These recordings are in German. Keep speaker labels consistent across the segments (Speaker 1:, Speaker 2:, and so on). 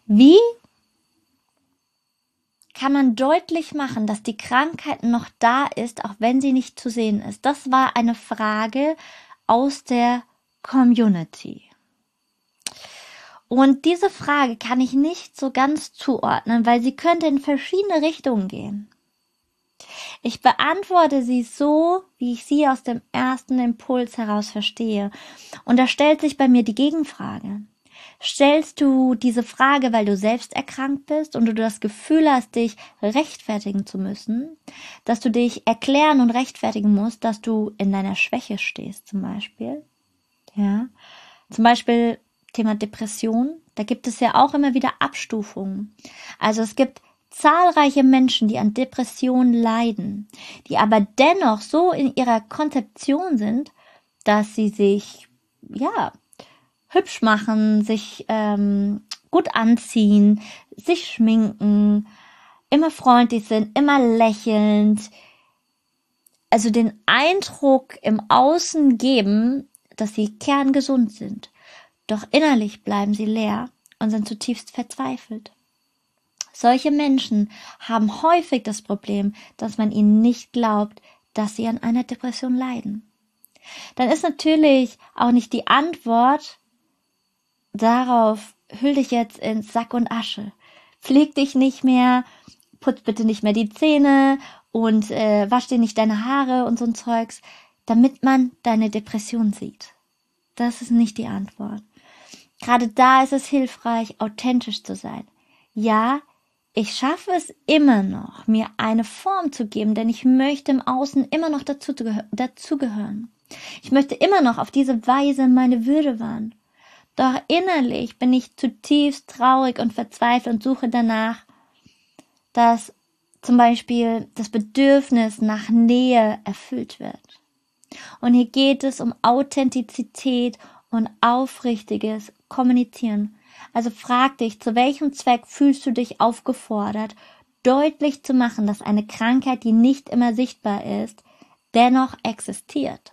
Speaker 1: Wie kann man deutlich machen, dass die Krankheit noch da ist, auch wenn sie nicht zu sehen ist? Das war eine Frage aus der Community. Und diese Frage kann ich nicht so ganz zuordnen, weil sie könnte in verschiedene Richtungen gehen. Ich beantworte sie so, wie ich sie aus dem ersten Impuls heraus verstehe. Und da stellt sich bei mir die Gegenfrage. Stellst du diese Frage, weil du selbst erkrankt bist und du das Gefühl hast, dich rechtfertigen zu müssen, dass du dich erklären und rechtfertigen musst, dass du in deiner Schwäche stehst, zum Beispiel? Ja. Zum Beispiel Thema Depression. Da gibt es ja auch immer wieder Abstufungen. Also es gibt zahlreiche Menschen, die an Depressionen leiden, die aber dennoch so in ihrer Konzeption sind, dass sie sich, hübsch machen, sich gut anziehen, sich schminken, immer freundlich sind, immer lächelnd, also den Eindruck im Außen geben, dass sie kerngesund sind. Doch innerlich bleiben sie leer und sind zutiefst verzweifelt. Solche Menschen haben häufig das Problem, dass man ihnen nicht glaubt, dass sie an einer Depression leiden. Dann ist natürlich auch nicht die Antwort darauf, hüll dich jetzt in Sack und Asche, pfleg dich nicht mehr, putz bitte nicht mehr die Zähne und wasch dir nicht deine Haare und so ein Zeugs, damit man deine Depression sieht. Das ist nicht die Antwort. Gerade da ist es hilfreich, authentisch zu sein. Ja, ich schaffe es immer noch, mir eine Form zu geben, denn ich möchte im Außen immer noch dazugehören. Ich möchte immer noch auf diese Weise meine Würde wahren. Doch innerlich bin ich zutiefst traurig und verzweifelt und suche danach, dass zum Beispiel das Bedürfnis nach Nähe erfüllt wird. Und hier geht es um Authentizität und aufrichtiges Kommunizieren. Also frag dich, zu welchem Zweck fühlst du dich aufgefordert, deutlich zu machen, dass eine Krankheit, die nicht immer sichtbar ist, dennoch existiert.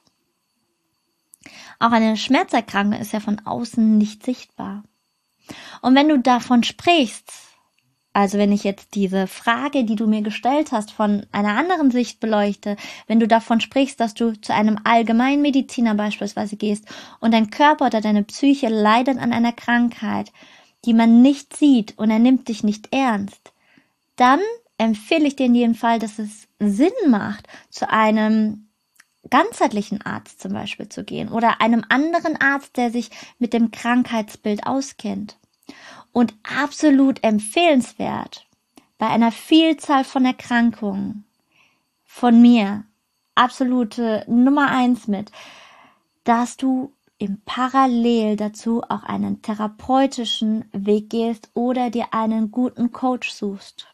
Speaker 1: Auch eine Schmerzerkrankung ist ja von außen nicht sichtbar. Und wenn du davon sprichst, also wenn ich jetzt diese Frage, die du mir gestellt hast, von einer anderen Sicht beleuchte, wenn du davon sprichst, dass du zu einem Allgemeinmediziner beispielsweise gehst und dein Körper oder deine Psyche leidet an einer Krankheit, die man nicht sieht und er nimmt dich nicht ernst, dann empfehle ich dir in jedem Fall, dass es Sinn macht, zu einem ganzheitlichen Arzt zum Beispiel zu gehen oder einem anderen Arzt, der sich mit dem Krankheitsbild auskennt. Und absolut empfehlenswert bei einer Vielzahl von Erkrankungen von mir, absolute Nummer 1 mit, dass du im Parallel dazu auch einen therapeutischen Weg gehst oder dir einen guten Coach suchst.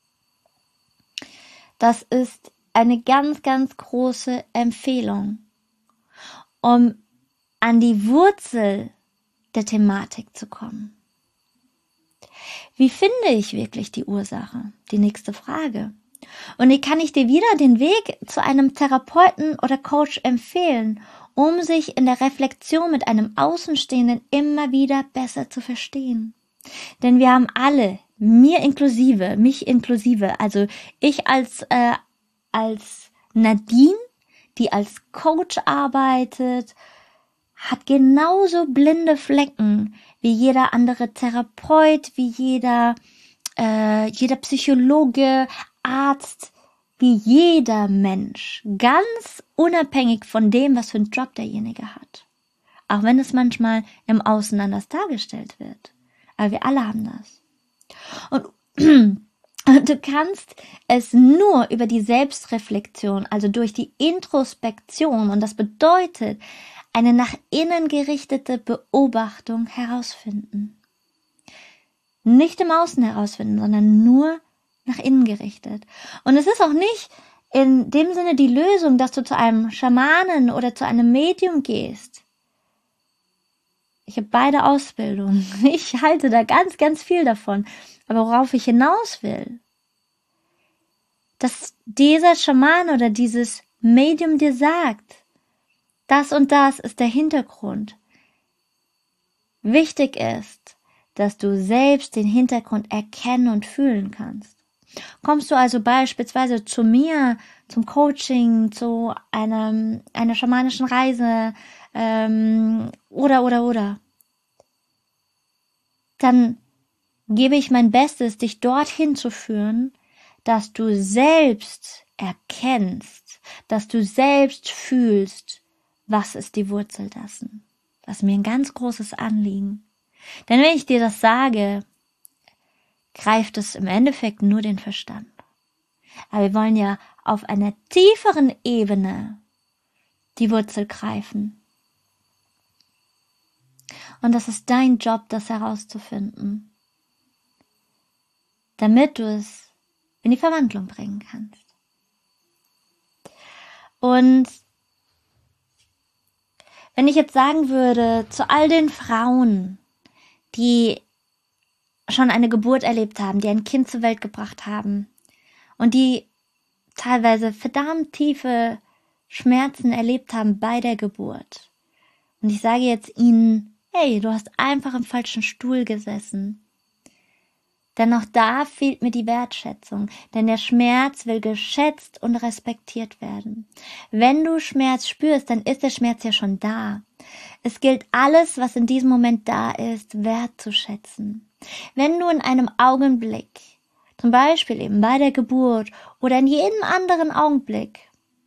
Speaker 1: Das ist eine ganz, ganz große Empfehlung, um an die Wurzel der Thematik zu kommen. Wie finde ich wirklich die Ursache? Die nächste Frage. Und wie kann ich dir wieder den Weg zu einem Therapeuten oder Coach empfehlen, um sich in der Reflexion mit einem Außenstehenden immer wieder besser zu verstehen? Denn wir haben alle, mich inklusive, also ich als Nadine, die als Coach arbeitet, hat genauso blinde Flecken wie jeder andere Therapeut, wie jeder Psychologe, Arzt, wie jeder Mensch, ganz unabhängig von dem, was für einen Job derjenige hat. Auch wenn es manchmal im Außen anders dargestellt wird. Aber wir alle haben das. Und du kannst es nur über die Selbstreflexion, also durch die Introspektion, und das bedeutet eine nach innen gerichtete Beobachtung herausfinden. Nicht im Außen herausfinden, sondern nur nach innen gerichtet. Und es ist auch nicht in dem Sinne die Lösung, dass du zu einem Schamanen oder zu einem Medium gehst. Ich habe beide Ausbildungen. Ich halte da ganz, ganz viel davon. Aber worauf ich hinaus will, dass dieser Schaman oder dieses Medium dir sagt, das und das ist der Hintergrund. Wichtig ist, dass du selbst den Hintergrund erkennen und fühlen kannst. Kommst du also beispielsweise zu mir, zum Coaching, zu einer schamanischen Reise, oder, dann gebe ich mein Bestes, dich dorthin zu führen, dass du selbst erkennst, dass du selbst fühlst, was ist die Wurzel dessen. Das ist mir ein ganz großes Anliegen. Denn wenn ich dir das sage, greift es im Endeffekt nur den Verstand. Aber wir wollen ja auf einer tieferen Ebene die Wurzel greifen. Und das ist dein Job, das herauszufinden, damit du es in die Verwandlung bringen kannst. Und wenn ich jetzt sagen würde, zu all den Frauen, die schon eine Geburt erlebt haben, die ein Kind zur Welt gebracht haben und die teilweise verdammt tiefe Schmerzen erlebt haben bei der Geburt. Und ich sage jetzt ihnen, hey, du hast einfach im falschen Stuhl gesessen. Denn auch da fehlt mir die Wertschätzung, denn der Schmerz will geschätzt und respektiert werden. Wenn du Schmerz spürst, dann ist der Schmerz ja schon da. Es gilt alles, was in diesem Moment da ist, wertzuschätzen. Wenn du in einem Augenblick, zum Beispiel eben bei der Geburt oder in jedem anderen Augenblick,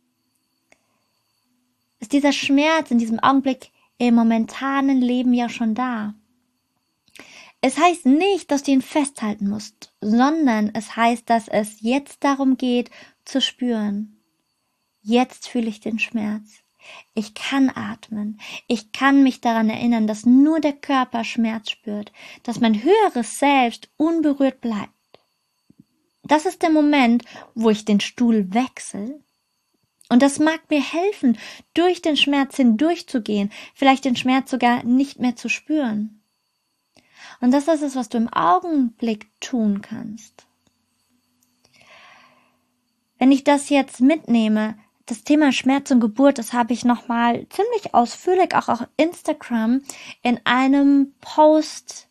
Speaker 1: ist dieser Schmerz in diesem Augenblick im momentanen Leben ja schon da. Es heißt nicht, dass du ihn festhalten musst, sondern es heißt, dass es jetzt darum geht, zu spüren. Jetzt fühle ich den Schmerz. Ich kann atmen. Ich kann mich daran erinnern, dass nur der Körper Schmerz spürt, dass mein höheres Selbst unberührt bleibt. Das ist der Moment, wo ich den Stuhl wechsle. Und das mag mir helfen, durch den Schmerz hindurchzugehen, vielleicht den Schmerz sogar nicht mehr zu spüren. Und das ist es, was du im Augenblick tun kannst. Wenn ich das jetzt mitnehme, das Thema Schmerz und Geburt, das habe ich nochmal ziemlich ausführlich auch auf Instagram in einem Post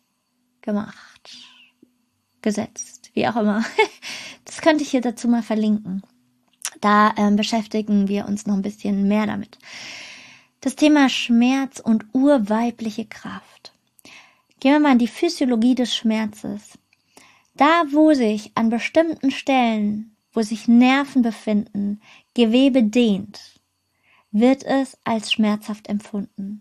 Speaker 1: gesetzt, wie auch immer. Das könnte ich hier dazu mal verlinken. Da beschäftigen wir uns noch ein bisschen mehr damit. Das Thema Schmerz und urweibliche Kraft. Gehen wir mal in die Physiologie des Schmerzes. Da, wo sich an bestimmten Stellen, wo sich Nerven befinden, Gewebe dehnt, wird es als schmerzhaft empfunden.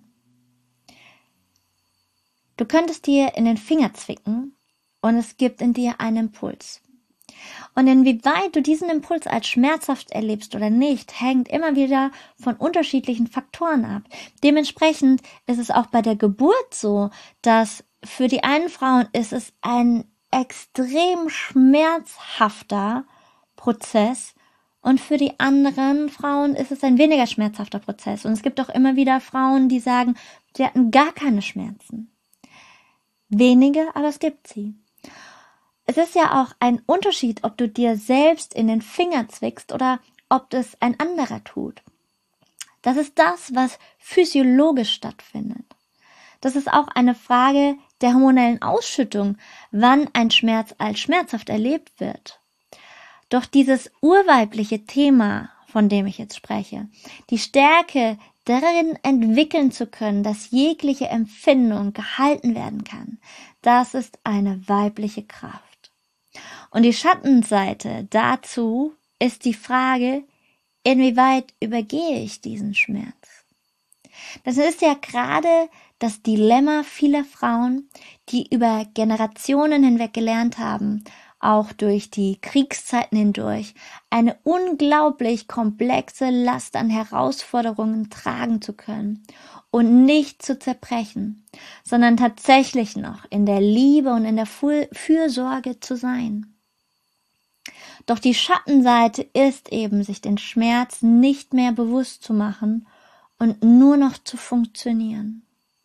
Speaker 1: Du könntest dir in den Finger zwicken und es gibt in dir einen Impuls. Und inwieweit du diesen Impuls als schmerzhaft erlebst oder nicht, hängt immer wieder von unterschiedlichen Faktoren ab. Dementsprechend ist es auch bei der Geburt so, dass für die einen Frauen ist es ein extrem schmerzhafter Prozess und für die anderen Frauen ist es ein weniger schmerzhafter Prozess. Und es gibt auch immer wieder Frauen, die sagen, sie hatten gar keine Schmerzen. Wenige, aber es gibt sie. Es ist ja auch ein Unterschied, ob du dir selbst in den Finger zwickst oder ob es ein anderer tut. Das ist das, was physiologisch stattfindet. Das ist auch eine Frage der hormonellen Ausschüttung, wann ein Schmerz als schmerzhaft erlebt wird. Doch dieses urweibliche Thema, von dem ich jetzt spreche, die Stärke darin entwickeln zu können, dass jegliche Empfindung gehalten werden kann, das ist eine weibliche Kraft. Und die Schattenseite dazu ist die Frage, inwieweit übergehe ich diesen Schmerz? Das ist ja gerade das Dilemma vieler Frauen, die über Generationen hinweg gelernt haben, auch durch die Kriegszeiten hindurch, eine unglaublich komplexe Last an Herausforderungen tragen zu können und nicht zu zerbrechen, sondern tatsächlich noch in der Liebe und in der Fürsorge zu sein. Doch die Schattenseite ist eben, sich den Schmerz nicht mehr bewusst zu machen und nur noch zu funktionieren.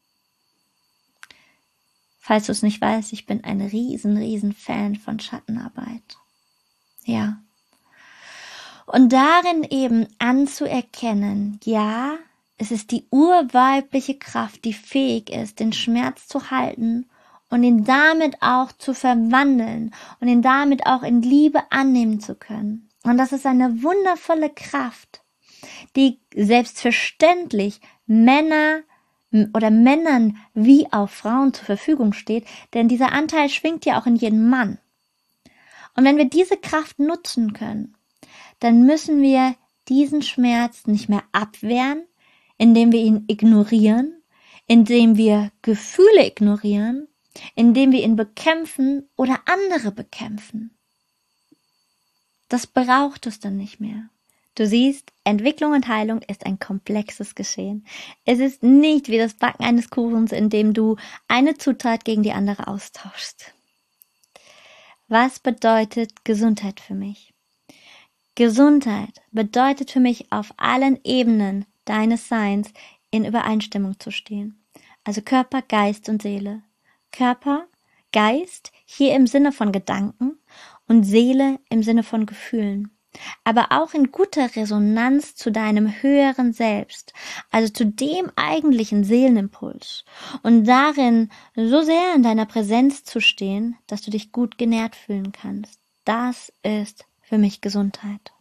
Speaker 1: Falls du es nicht weißt, ich bin ein riesen Fan von Schattenarbeit. Ja. Und darin eben anzuerkennen, ja, es ist die urweibliche Kraft, die fähig ist, den Schmerz zu halten und ihn damit auch zu verwandeln und ihn damit auch in Liebe annehmen zu können. Und das ist eine wundervolle Kraft, die selbstverständlich Männern wie auch Frauen zur Verfügung steht, denn dieser Anteil schwingt ja auch in jedem Mann. Und wenn wir diese Kraft nutzen können, dann müssen wir diesen Schmerz nicht mehr abwehren, indem wir ihn ignorieren, indem wir Gefühle ignorieren, indem wir ihn bekämpfen oder andere bekämpfen. Das braucht es dann nicht mehr. Du siehst, Entwicklung und Heilung ist ein komplexes Geschehen. Es ist nicht wie das Backen eines Kuchens, in dem du eine Zutat gegen die andere austauschst. Was bedeutet Gesundheit für mich? Gesundheit bedeutet für mich, auf allen Ebenen deines Seins in Übereinstimmung zu stehen. Also Körper, Geist und Seele. Körper, Geist, hier im Sinne von Gedanken und Seele im Sinne von Gefühlen. Aber auch in guter Resonanz zu deinem höheren Selbst, also zu dem eigentlichen Seelenimpuls und darin so sehr in deiner Präsenz zu stehen, dass du dich gut genährt fühlen kannst. Das ist für mich Gesundheit.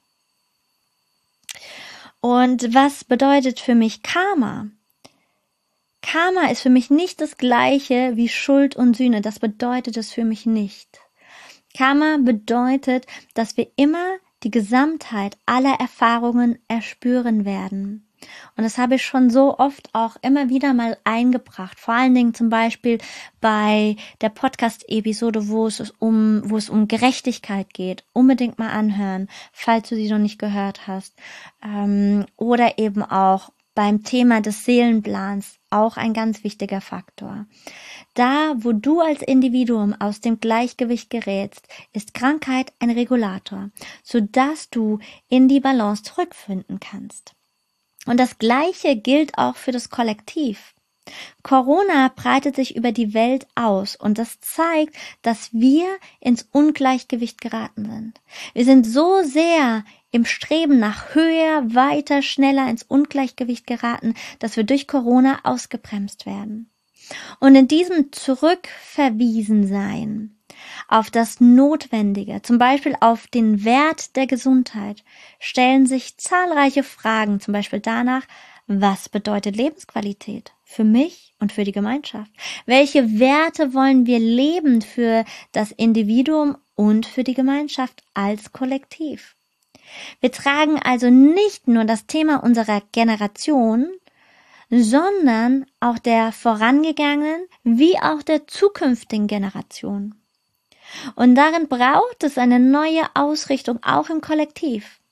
Speaker 1: Und was bedeutet für mich Karma? Karma ist für mich nicht das Gleiche wie Schuld und Sühne. Das bedeutet es für mich nicht. Karma bedeutet, dass wir immer die Gesamtheit aller Erfahrungen erspüren werden. Und das habe ich schon so oft auch immer wieder mal eingebracht. Vor allen Dingen zum Beispiel bei der Podcast-Episode, wo es um Gerechtigkeit geht. Unbedingt mal anhören, falls du sie noch nicht gehört hast. Oder eben auch beim Thema des Seelenplans, auch ein ganz wichtiger Faktor. Da, wo du als Individuum aus dem Gleichgewicht gerätst, ist Krankheit ein Regulator, sodass du in die Balance zurückfinden kannst. Und das Gleiche gilt auch für das Kollektiv. Corona breitet sich über die Welt aus und das zeigt, dass wir ins Ungleichgewicht geraten sind. Wir sind so sehr im Streben nach höher, weiter, schneller ins Ungleichgewicht geraten, dass wir durch Corona ausgebremst werden. Und in diesem Zurückverwiesensein auf das Notwendige, zum Beispiel auf den Wert der Gesundheit, stellen sich zahlreiche Fragen, zum Beispiel danach, was bedeutet Lebensqualität für mich und für die Gemeinschaft? Welche Werte wollen wir leben für das Individuum und für die Gemeinschaft als Kollektiv? Wir tragen also nicht nur das Thema unserer Generation, sondern auch der vorangegangenen wie auch der zukünftigen Generation. Und darin braucht es eine neue Ausrichtung, auch im Kollektiv.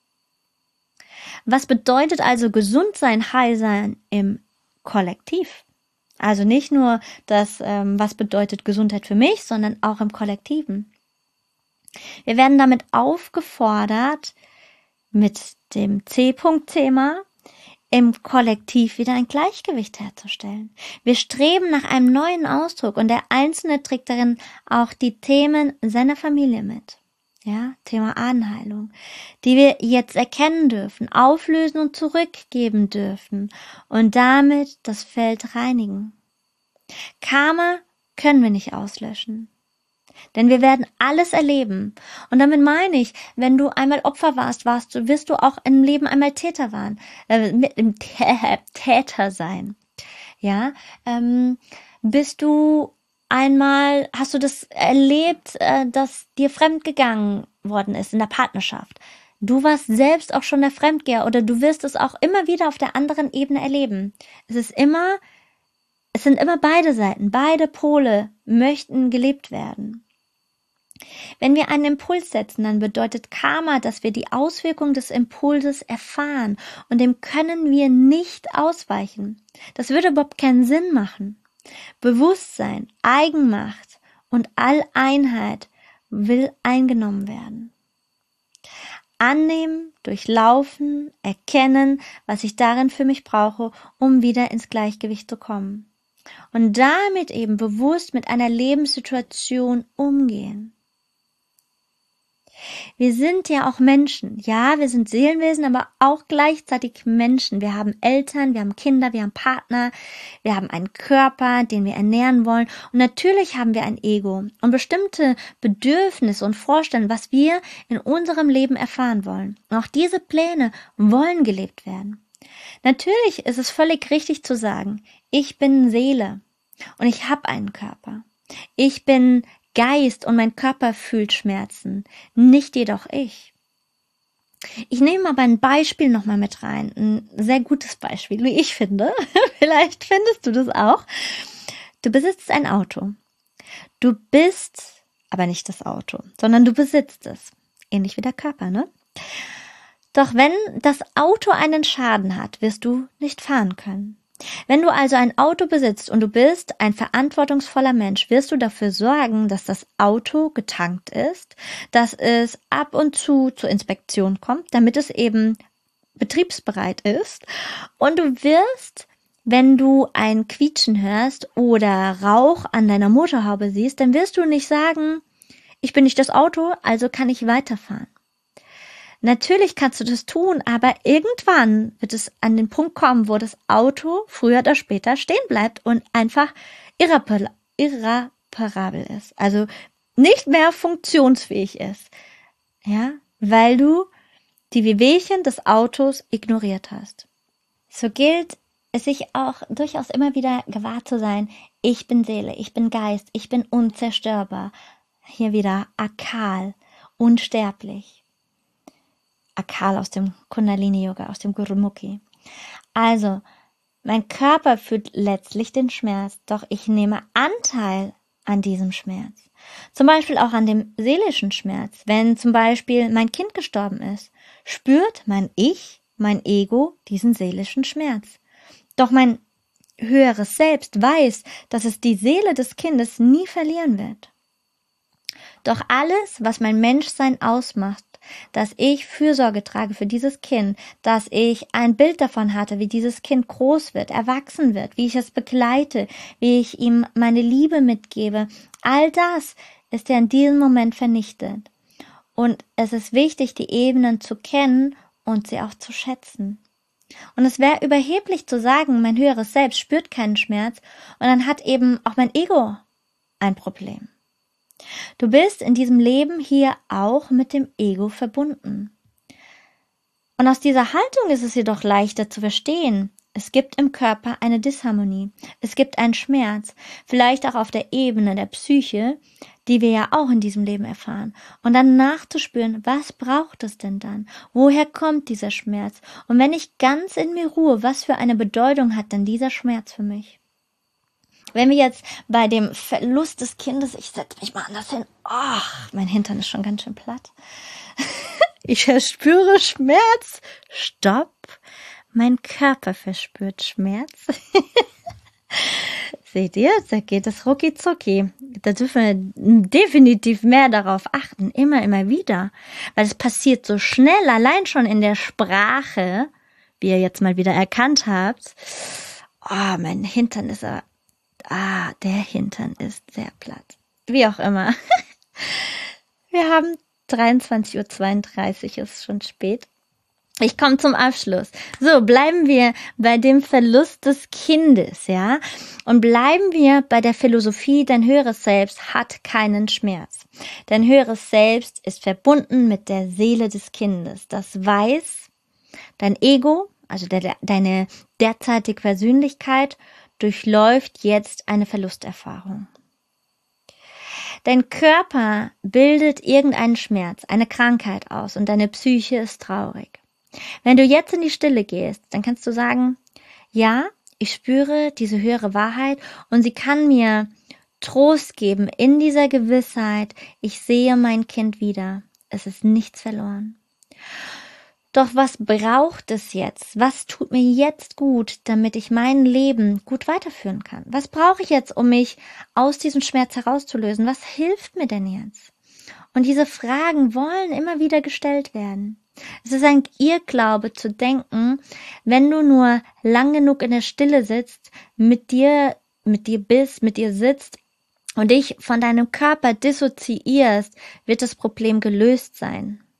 Speaker 1: Was bedeutet also gesund sein, heil sein im Kollektiv? Also nicht nur das, was bedeutet Gesundheit für mich, sondern auch im Kollektiven. Wir werden damit aufgefordert, mit dem C-Punkt-Thema im Kollektiv wieder ein Gleichgewicht herzustellen. Wir streben nach einem neuen Ausdruck und der Einzelne trägt darin auch die Themen seiner Familie mit. Ja, Thema Ahnenheilung, die wir jetzt erkennen dürfen, auflösen und zurückgeben dürfen und damit das Feld reinigen. Karma können wir nicht auslöschen. Denn wir werden alles erleben. Und damit meine ich, wenn du einmal Opfer wirst du auch im Leben einmal Täter sein. Ja, hast du das erlebt, dass dir fremdgegangen worden ist in der Partnerschaft? Du warst selbst auch schon der Fremdgeher oder du wirst es auch immer wieder auf der anderen Ebene erleben. Es sind immer beide Seiten, beide Pole möchten gelebt werden. Wenn wir einen Impuls setzen, dann bedeutet Karma, dass wir die Auswirkung des Impulses erfahren und dem können wir nicht ausweichen. Das würde überhaupt keinen Sinn machen. Bewusstsein, Eigenmacht und Alleinheit will eingenommen werden. Annehmen, durchlaufen, erkennen, was ich darin für mich brauche, um wieder ins Gleichgewicht zu kommen. Und damit eben bewusst mit einer Lebenssituation umgehen. Wir sind ja auch Menschen. Ja, wir sind Seelenwesen, aber auch gleichzeitig Menschen. Wir haben Eltern, wir haben Kinder, wir haben Partner, wir haben einen Körper, den wir ernähren wollen. Und natürlich haben wir ein Ego und bestimmte Bedürfnisse und Vorstellungen, was wir in unserem Leben erfahren wollen. Und auch diese Pläne wollen gelebt werden. Natürlich ist es völlig richtig zu sagen, ich bin Seele und ich habe einen Körper. Ich bin Geist und mein Körper fühlt Schmerzen, nicht jedoch ich. Ich nehme aber ein Beispiel nochmal mit rein, ein sehr gutes Beispiel, wie ich finde. Vielleicht findest du das auch. Du besitzt ein Auto. Du bist aber nicht das Auto, sondern du besitzt es. Ähnlich wie der Körper, ne? Doch wenn das Auto einen Schaden hat, wirst du nicht fahren können. Wenn du also ein Auto besitzt und du bist ein verantwortungsvoller Mensch, wirst du dafür sorgen, dass das Auto getankt ist, dass es ab und zu zur Inspektion kommt, damit es eben betriebsbereit ist. Und du wirst, wenn du ein Quietschen hörst oder Rauch an deiner Motorhaube siehst, dann wirst du nicht sagen, ich bin nicht das Auto, also kann ich weiterfahren. Natürlich kannst du das tun, aber irgendwann wird es an den Punkt kommen, wo das Auto früher oder später stehen bleibt und einfach irreparabel ist. Also nicht mehr funktionsfähig ist. Ja, weil du die Wehwehchen des Autos ignoriert hast. So gilt es sich auch durchaus immer wieder gewahr zu sein, ich bin Seele, ich bin Geist, ich bin unzerstörbar. Hier wieder Akal, unsterblich. Akal aus dem Kundalini-Yoga, aus dem Gurumukhi. Also, mein Körper fühlt letztlich den Schmerz, doch ich nehme Anteil an diesem Schmerz. Zum Beispiel auch an dem seelischen Schmerz. Wenn zum Beispiel mein Kind gestorben ist, spürt mein Ich, mein Ego, diesen seelischen Schmerz. Doch mein höheres Selbst weiß, dass es die Seele des Kindes nie verlieren wird. Doch alles, was mein Menschsein ausmacht, dass ich Fürsorge trage für dieses Kind, dass ich ein Bild davon hatte, wie dieses Kind groß wird, erwachsen wird, wie ich es begleite, wie ich ihm meine Liebe mitgebe, all das ist ja in diesem Moment vernichtet. Und es ist wichtig, die Ebenen zu kennen und sie auch zu schätzen. Und es wäre überheblich zu sagen, mein höheres Selbst spürt keinen Schmerz und dann hat eben auch mein Ego ein Problem. Du bist in diesem Leben hier auch mit dem Ego verbunden. Und aus dieser Haltung ist es jedoch leichter zu verstehen. Es gibt im Körper eine Disharmonie. Es gibt einen Schmerz, vielleicht auch auf der Ebene der Psyche, die wir ja auch in diesem Leben erfahren. Und dann nachzuspüren, was braucht es denn dann? Woher kommt dieser Schmerz? Und wenn ich ganz in mir ruhe, was für eine Bedeutung hat denn dieser Schmerz für mich? Wenn wir jetzt bei dem Verlust des Kindes, ich setze mich mal anders hin, ach, mein Hintern ist schon ganz schön platt. Ich verspüre Schmerz. Stopp. Mein Körper verspürt Schmerz. Seht ihr, da geht es rucki zucki. Da dürfen wir definitiv mehr darauf achten, immer wieder. Weil es passiert so schnell, allein schon in der Sprache, wie ihr jetzt mal wieder erkannt habt. Oh, mein Hintern ist aber... der Hintern ist sehr platt. Wie auch immer. Wir haben 23:32 Uhr, ist schon spät. Ich komme zum Abschluss. So, bleiben wir bei dem Verlust des Kindes, ja? Und bleiben wir bei der Philosophie, dein höheres Selbst hat keinen Schmerz. Dein höheres Selbst ist verbunden mit der Seele des Kindes. Das weiß dein Ego, also deine derzeitige Persönlichkeit, durchläuft jetzt eine Verlusterfahrung. Dein Körper bildet irgendeinen Schmerz, eine Krankheit aus und deine Psyche ist traurig. Wenn du jetzt in die Stille gehst, dann kannst du sagen, ja, ich spüre diese höhere Wahrheit und sie kann mir Trost geben in dieser Gewissheit, ich sehe mein Kind wieder. Es ist nichts verloren. Doch was braucht es jetzt? Was tut mir jetzt gut, damit ich mein Leben gut weiterführen kann? Was brauche ich jetzt, um mich aus diesem Schmerz herauszulösen? Was hilft mir denn jetzt? Und diese Fragen wollen immer wieder gestellt werden. Es ist ein Irrglaube zu denken, wenn du nur lang genug in der Stille sitzt, mit dir bist, mit dir sitzt und dich von deinem Körper dissoziierst, wird das Problem gelöst sein.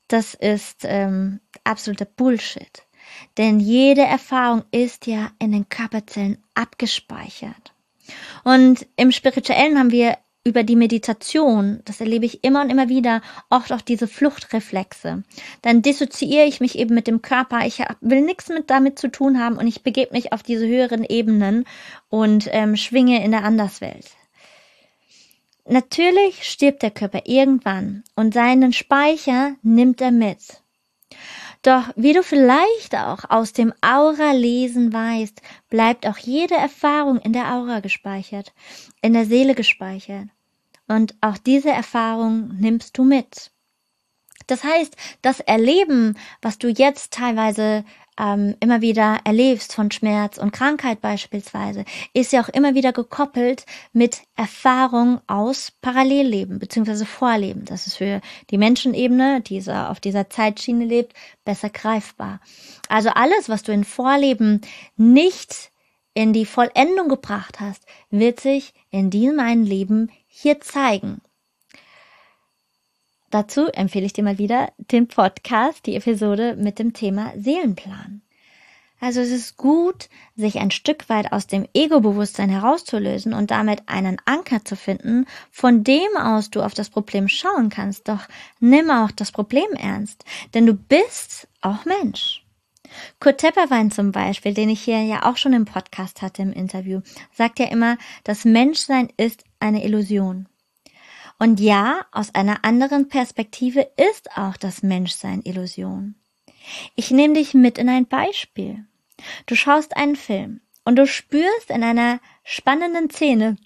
Speaker 1: das ist absoluter Bullshit. Denn jede Erfahrung ist ja in den Körperzellen abgespeichert. Und im Spirituellen haben wir über die Meditation, das erlebe ich immer und immer wieder, oft auch diese Fluchtreflexe. Dann dissoziiere ich mich eben mit dem Körper, ich will nichts damit zu tun haben und ich begebe mich auf diese höheren Ebenen und schwinge in der Anderswelt. Natürlich stirbt der Körper irgendwann und seinen Speicher nimmt er mit. Doch wie du vielleicht auch aus dem Aura-Lesen weißt, bleibt auch jede Erfahrung in der Aura gespeichert, in der Seele gespeichert. Und auch diese Erfahrung nimmst du mit. Das heißt, das Erleben, was du jetzt teilweise immer wieder erlebst von Schmerz und Krankheit beispielsweise, ist ja auch immer wieder gekoppelt mit Erfahrung aus Parallelleben bzw. Vorleben. Das ist für die Menschenebene, die auf dieser Zeitschiene lebt, besser greifbar. Also alles, was du in Vorleben nicht in die Vollendung gebracht hast, wird sich in diesem einen Leben hier zeigen. Dazu empfehle ich dir mal wieder den Podcast, die Episode mit dem Thema Seelenplan. Also es ist gut, sich ein Stück weit aus dem Ego-Bewusstsein herauszulösen und damit einen Anker zu finden, von dem aus du auf das Problem schauen kannst. Doch nimm auch das Problem ernst, denn du bist auch Mensch. Kurt Tepperwein zum Beispiel, den ich hier ja auch schon im Podcast hatte im Interview, sagt ja immer, das Menschsein ist eine Illusion. Und ja, aus einer anderen Perspektive ist auch das Menschsein Illusion. Ich nehme dich mit in ein Beispiel. Du schaust einen Film und du spürst in einer spannenden Szene,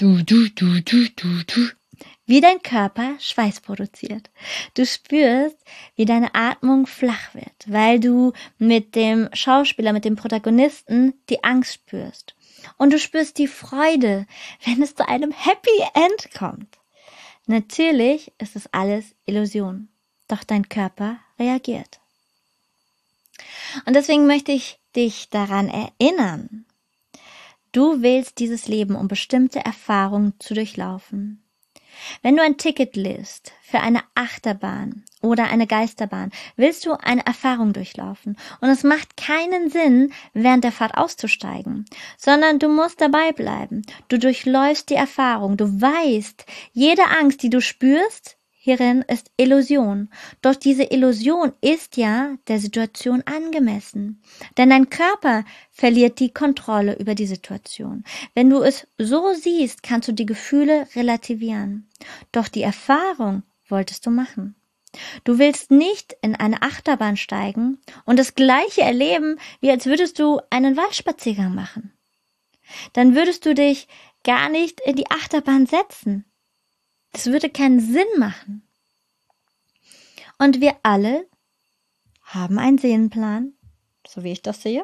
Speaker 1: wie dein Körper Schweiß produziert. Du spürst, wie deine Atmung flach wird, weil du mit dem Schauspieler, mit dem Protagonisten die Angst spürst. Und du spürst die Freude, wenn es zu einem Happy End kommt. Natürlich ist es alles Illusion, doch dein Körper reagiert. Und deswegen möchte ich dich daran erinnern, du wählst dieses Leben, um bestimmte Erfahrungen zu durchlaufen. Wenn du ein Ticket liest für eine Achterbahn oder eine Geisterbahn, willst du eine Erfahrung durchlaufen. Und es macht keinen Sinn, während der Fahrt auszusteigen, sondern du musst dabei bleiben. Du durchläufst die Erfahrung. Du weißt, jede Angst, die du spürst, hierin ist Illusion. Doch diese Illusion ist ja der Situation angemessen. Denn dein Körper verliert die Kontrolle über die Situation. Wenn du es so siehst, kannst du die Gefühle relativieren. Doch die Erfahrung wolltest du machen. Du willst nicht in eine Achterbahn steigen und das Gleiche erleben, wie als würdest du einen Waldspaziergang machen. Dann würdest du dich gar nicht in die Achterbahn setzen. Das würde keinen Sinn machen. Und wir alle haben einen Seelenplan, so wie ich das sehe,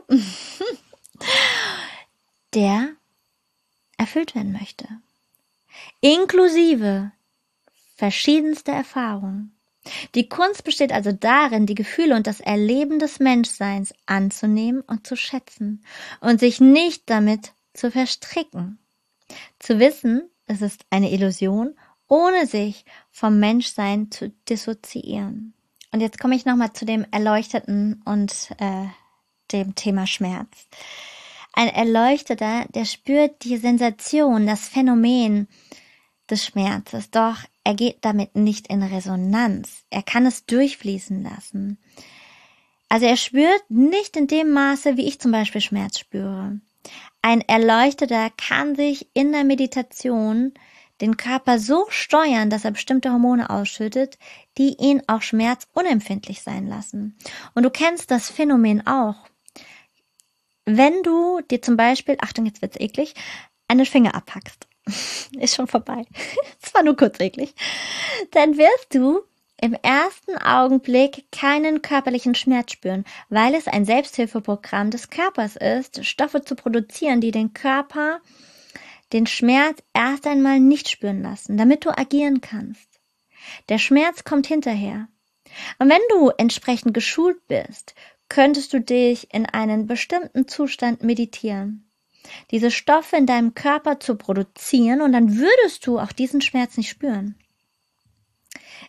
Speaker 1: der erfüllt werden möchte. Inklusive verschiedenster Erfahrungen. Die Kunst besteht also darin, die Gefühle und das Erleben des Menschseins anzunehmen und zu schätzen und sich nicht damit zu verstricken. Zu wissen, es ist eine Illusion, ohne sich vom Menschsein zu dissoziieren. Und jetzt komme ich nochmal zu dem Erleuchteten und dem Thema Schmerz. Ein Erleuchteter, der spürt die Sensation, das Phänomen des Schmerzes, doch er geht damit nicht in Resonanz. Er kann es durchfließen lassen. Also er spürt nicht in dem Maße, wie ich zum Beispiel Schmerz spüre. Ein Erleuchteter kann sich in der Meditation den Körper so steuern, dass er bestimmte Hormone ausschüttet, die ihn auch schmerzunempfindlich sein lassen. Und du kennst das Phänomen auch. Wenn du dir zum Beispiel, Achtung, jetzt wird's eklig, einen Finger abhackst, ist schon vorbei, es war nur kurz eklig, dann wirst du im ersten Augenblick keinen körperlichen Schmerz spüren, weil es ein Selbsthilfeprogramm des Körpers ist, Stoffe zu produzieren, die den Körper den Schmerz erst einmal nicht spüren lassen, damit du agieren kannst. Der Schmerz kommt hinterher. Und wenn du entsprechend geschult bist, könntest du dich in einen bestimmten Zustand meditieren, diese Stoffe in deinem Körper zu produzieren und dann würdest du auch diesen Schmerz nicht spüren.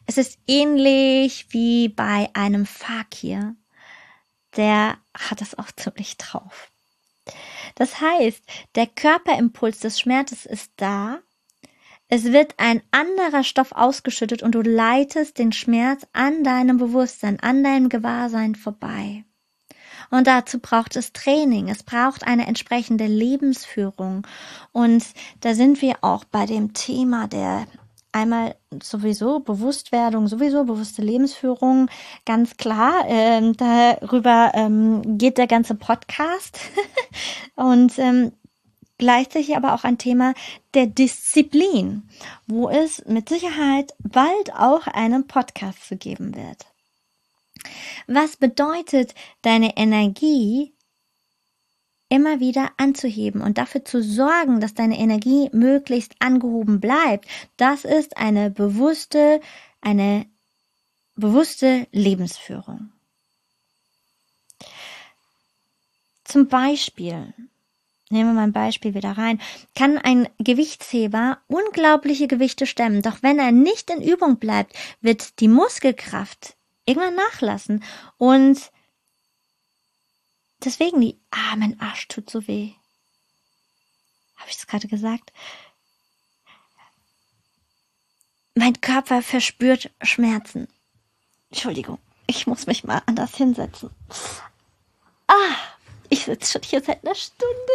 Speaker 1: Es ist ähnlich wie bei einem Fakir. Der hat es auch ziemlich drauf. Das heißt, der Körperimpuls des Schmerzes ist da. Es wird ein anderer Stoff ausgeschüttet und du leitest den Schmerz an deinem Bewusstsein, an deinem Gewahrsein vorbei. Und dazu braucht es Training, es braucht eine entsprechende Lebensführung. Und da sind wir auch bei dem Thema der einmal sowieso Bewusstwerdung, sowieso bewusste Lebensführung, ganz klar. Darüber geht der ganze Podcast. Und gleichzeitig aber auch ein Thema der Disziplin, wo es mit Sicherheit bald auch einen Podcast zu geben wird. Was bedeutet, deine Energie immer wieder anzuheben und dafür zu sorgen, dass deine Energie möglichst angehoben bleibt? Das ist eine bewusste Lebensführung. Zum Beispiel, nehmen wir mal ein Beispiel wieder rein, kann ein Gewichtsheber unglaubliche Gewichte stemmen, doch wenn er nicht in Übung bleibt, wird die Muskelkraft irgendwann nachlassen und deswegen mein Arsch tut so weh. Habe ich das gerade gesagt? Mein Körper verspürt Schmerzen. Entschuldigung, ich muss mich mal anders hinsetzen. Ich sitze schon hier seit einer Stunde.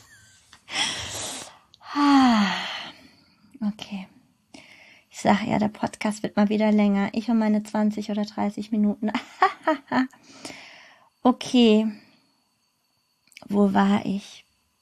Speaker 1: Okay. Ich sage ja, der Podcast wird mal wieder länger. Ich und meine 20 oder 30 Minuten. Okay. Wo war ich?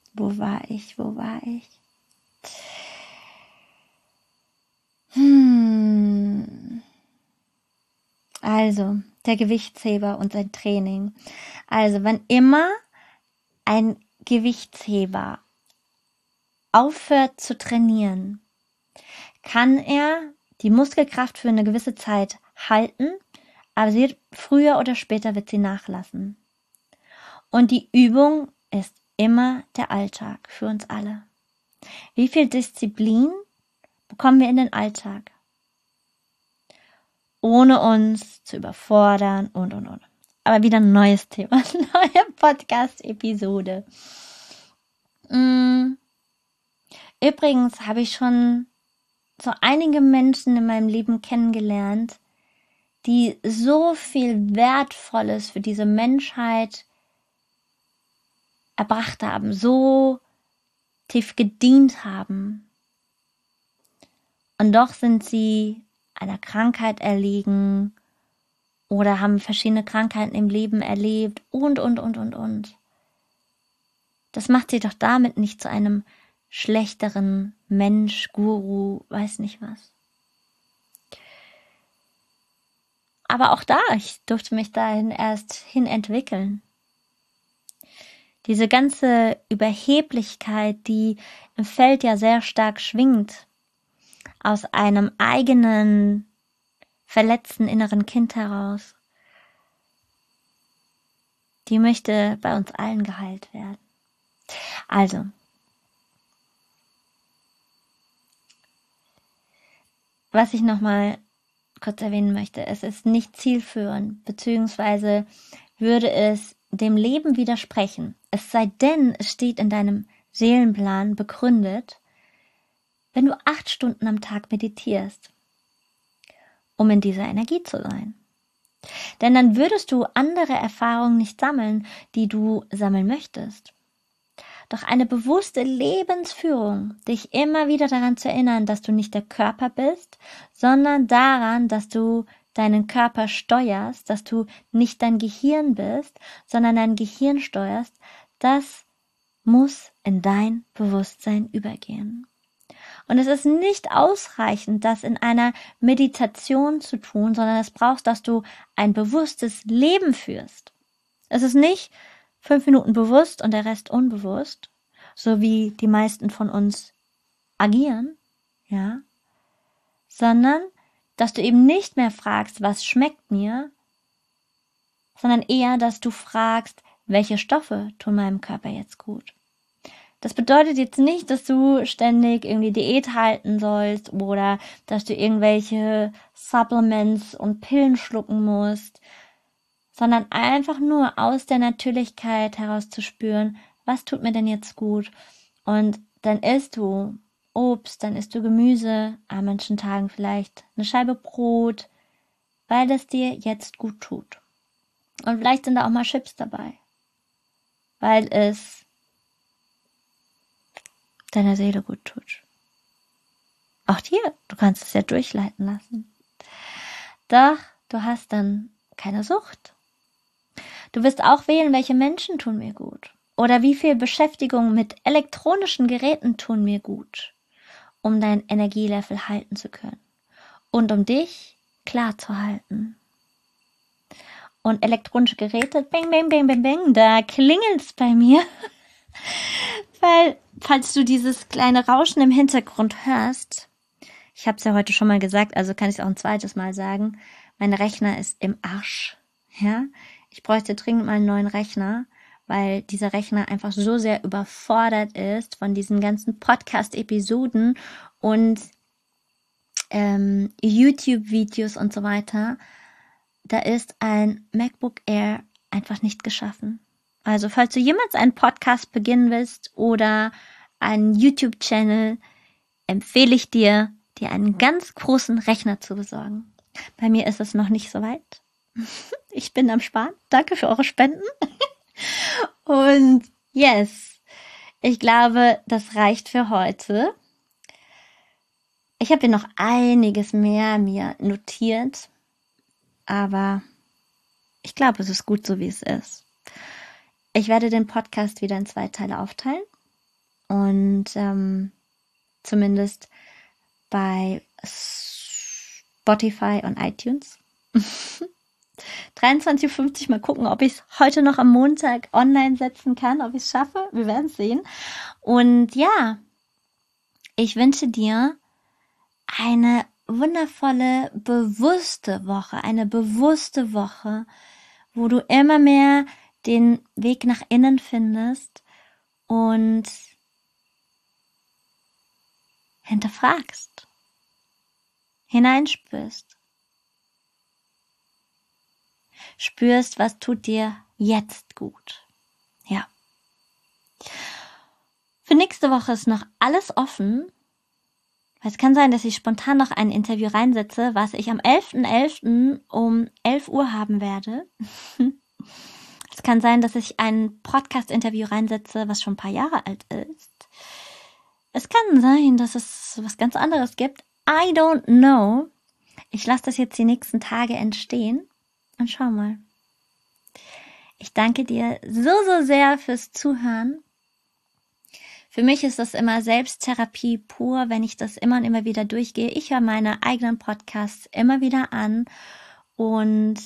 Speaker 1: Also, der Gewichtsheber und sein Training. Also, wenn immer ein Gewichtsheber aufhört zu trainieren, kann er die Muskelkraft für eine gewisse Zeit halten, aber früher oder später wird sie nachlassen. Und die Übung ist immer der Alltag für uns alle. Wie viel Disziplin bekommen wir in den Alltag? Ohne uns zu überfordern und. Aber wieder ein neues Thema, neue Podcast-Episode. Übrigens habe ich schon so einige Menschen in meinem Leben kennengelernt, die so viel Wertvolles für diese Menschheit erbracht haben, so tief gedient haben. Und doch sind sie einer Krankheit erlegen oder haben verschiedene Krankheiten im Leben erlebt und. Das macht sie doch damit nicht zu einem schlechteren Mensch, Guru, weiß nicht was. Aber auch da, ich durfte mich dahin erst hin entwickeln. Diese ganze Überheblichkeit, die im Feld ja sehr stark schwingt, aus einem eigenen, verletzten inneren Kind heraus, die möchte bei uns allen geheilt werden. Also, was ich nochmal kurz erwähnen möchte, es ist nicht zielführend, beziehungsweise würde es dem Leben widersprechen. Es sei denn, es steht in deinem Seelenplan begründet, wenn du 8 Stunden am Tag meditierst, um in dieser Energie zu sein. Denn dann würdest du andere Erfahrungen nicht sammeln, die du sammeln möchtest. Doch eine bewusste Lebensführung, dich immer wieder daran zu erinnern, dass du nicht der Körper bist, sondern daran, dass du deinen Körper steuerst, dass du nicht dein Gehirn bist, sondern dein Gehirn steuerst, das muss in dein Bewusstsein übergehen. Und es ist nicht ausreichend, das in einer Meditation zu tun, sondern es braucht, dass du ein bewusstes Leben führst. Es ist nicht 5 Minuten bewusst und der Rest unbewusst, so wie die meisten von uns agieren, ja, sondern dass du eben nicht mehr fragst, was schmeckt mir, sondern eher, dass du fragst, welche Stoffe tun meinem Körper jetzt gut. Das bedeutet jetzt nicht, dass du ständig irgendwie Diät halten sollst oder dass du irgendwelche Supplements und Pillen schlucken musst, sondern einfach nur aus der Natürlichkeit heraus zu spüren, was tut mir denn jetzt gut? Und dann isst du Obst, dann isst du Gemüse, an manchen Tagen vielleicht eine Scheibe Brot, weil es dir jetzt gut tut. Und vielleicht sind da auch mal Chips dabei, weil es deiner Seele gut tut. Auch dir, du kannst es ja durchleiten lassen. Doch du hast dann keine Sucht. Du wirst auch wählen, welche Menschen tun mir gut. Oder wie viel Beschäftigung mit elektronischen Geräten tun mir gut, um dein Energielevel halten zu können. Und um dich klar zu halten. Und elektronische Geräte, bing, bing, bing, bing, bing, da klingelt's bei mir. Weil, falls du dieses kleine Rauschen im Hintergrund hörst, ich habe es ja heute schon mal gesagt, also kann ich es auch ein zweites Mal sagen, mein Rechner ist im Arsch. Ja, ich bräuchte dringend mal einen neuen Rechner, weil dieser Rechner einfach so sehr überfordert ist von diesen ganzen Podcast-Episoden und YouTube-Videos und so weiter. Da ist ein MacBook Air einfach nicht geschaffen. Also falls du jemals einen Podcast beginnen willst oder einen YouTube-Channel, empfehle ich dir einen ganz großen Rechner zu besorgen. Bei mir ist es noch nicht so weit. Ich bin am Sparen. Danke für eure Spenden. Und yes, ich glaube, das reicht für heute. Ich habe hier noch einiges mehr mir notiert, aber ich glaube, es ist gut so, wie es ist. Ich werde den Podcast wieder in 2 Teile aufteilen und zumindest bei Spotify und iTunes. 23:50 Uhr, mal gucken, ob ich es heute noch am Montag online setzen kann, ob ich es schaffe. Wir werden es sehen. Und ja, ich wünsche dir eine wundervolle, bewusste Woche, wo du immer mehr den Weg nach innen findest und hinterfragst, hineinspürst. Spürst, was tut dir jetzt gut. Ja. Für nächste Woche ist noch alles offen. Es kann sein, dass ich spontan noch ein Interview reinsetze, was ich am 11.11. um 11 Uhr haben werde. Es kann sein, dass ich ein Podcast-Interview reinsetze, was schon ein paar Jahre alt ist. Es kann sein, dass es was ganz anderes gibt. I don't know. Ich lasse das jetzt die nächsten Tage entstehen. Und schau mal. Ich danke dir so sehr fürs Zuhören. Für mich ist das immer Selbsttherapie pur, wenn ich das immer und immer wieder durchgehe. Ich höre meine eigenen Podcasts immer wieder an und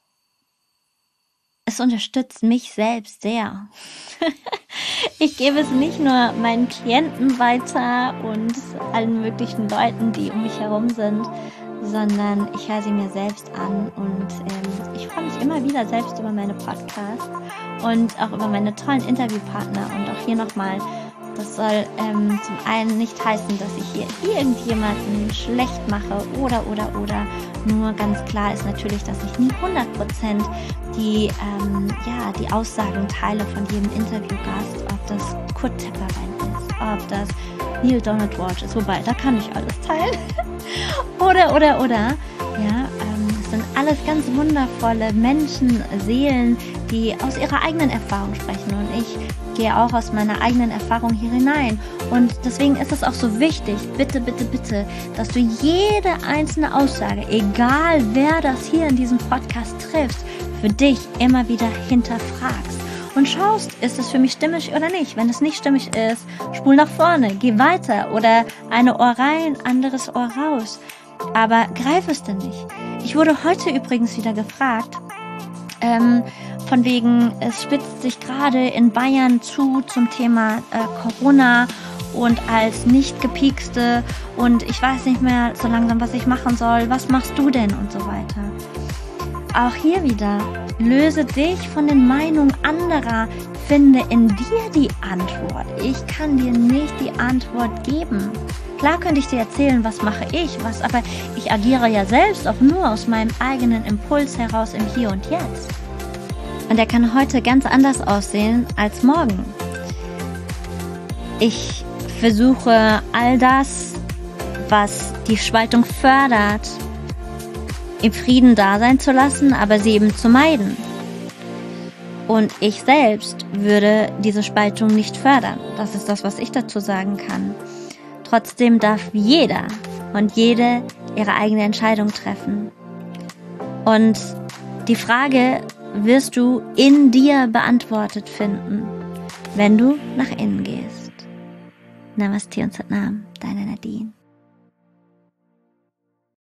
Speaker 1: es unterstützt mich selbst sehr. Ich gebe es nicht nur meinen Klienten weiter und allen möglichen Leuten, die um mich herum sind, sondern ich höre sie mir selbst an und ich freue mich immer wieder selbst über meine Podcasts und auch über meine tollen Interviewpartner. Und auch hier nochmal, das soll zum einen nicht heißen, dass ich hier irgendjemanden schlecht mache oder. Nur ganz klar ist natürlich, dass ich nie 100% die Aussagen teile von jedem Interviewgast, ob das Kurt Tepperwein ist, ob das Neil Donald Walsh ist, wobei, da kann ich alles teilen. oder. Ja, es sind alles ganz wundervolle Menschen, Seelen, die aus ihrer eigenen Erfahrung sprechen. Und ich gehe auch aus meiner eigenen Erfahrung hier hinein. Und deswegen ist es auch so wichtig, bitte, dass du jede einzelne Aussage, egal wer das hier in diesem Podcast trifft, für dich immer wieder hinterfragst. Und schaust, ist es für mich stimmig oder nicht. Wenn es nicht stimmig ist, spul nach vorne, geh weiter oder eine Ohr rein, anderes Ohr raus. Aber greif es denn nicht. Ich wurde heute übrigens wieder gefragt, von wegen, es spitzt sich gerade in Bayern zum Thema Corona und als Nicht-Gepiekste und ich weiß nicht mehr so langsam, was ich machen soll. Was machst du denn und so weiter. auch hier wieder, löse dich von den Meinungen anderer, finde in dir die Antwort. Ich kann dir nicht die Antwort geben. Klar könnte ich dir erzählen, was mache ich, aber ich agiere ja selbst auch nur aus meinem eigenen Impuls heraus im Hier und Jetzt. Und der kann heute ganz anders aussehen als morgen. Ich versuche all das, was die Spaltung fördert, im Frieden da sein zu lassen, aber sie eben zu meiden. Und ich selbst würde diese Spaltung nicht fördern. Das ist das, was ich dazu sagen kann. Trotzdem darf jeder und jede ihre eigene Entscheidung treffen. Und die Frage wirst du in dir beantwortet finden, wenn du nach innen gehst. Namaste und Sat Nam, deine Nadine.